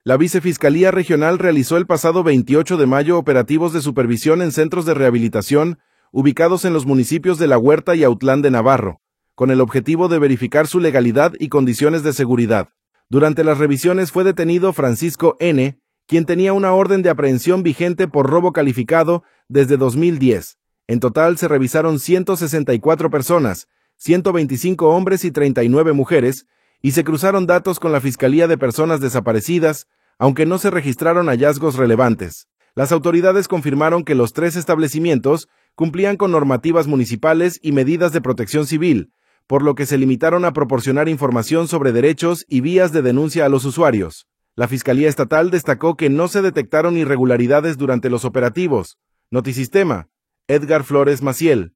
La Vicefiscalía Regional realizó el pasado 28 de mayo operativos de supervisión en centros de rehabilitación ubicados en los municipios de La Huerta y Autlán de Navarro, con el objetivo de verificar su legalidad y condiciones de seguridad. Durante las revisiones fue detenido Francisco N., quien tenía una orden de aprehensión vigente por robo calificado desde 2010. En total se revisaron 164 personas, 125 hombres y 39 mujeres, y se cruzaron datos con la Fiscalía de Personas Desaparecidas, aunque no se registraron hallazgos relevantes. Las autoridades confirmaron que los 3 establecimientos cumplían con normativas municipales y medidas de protección civil, por lo que se limitaron a proporcionar información sobre derechos y vías de denuncia a los usuarios. La Fiscalía Estatal destacó que no se detectaron irregularidades durante los operativos. Notisistema, Edgar Flores Maciel.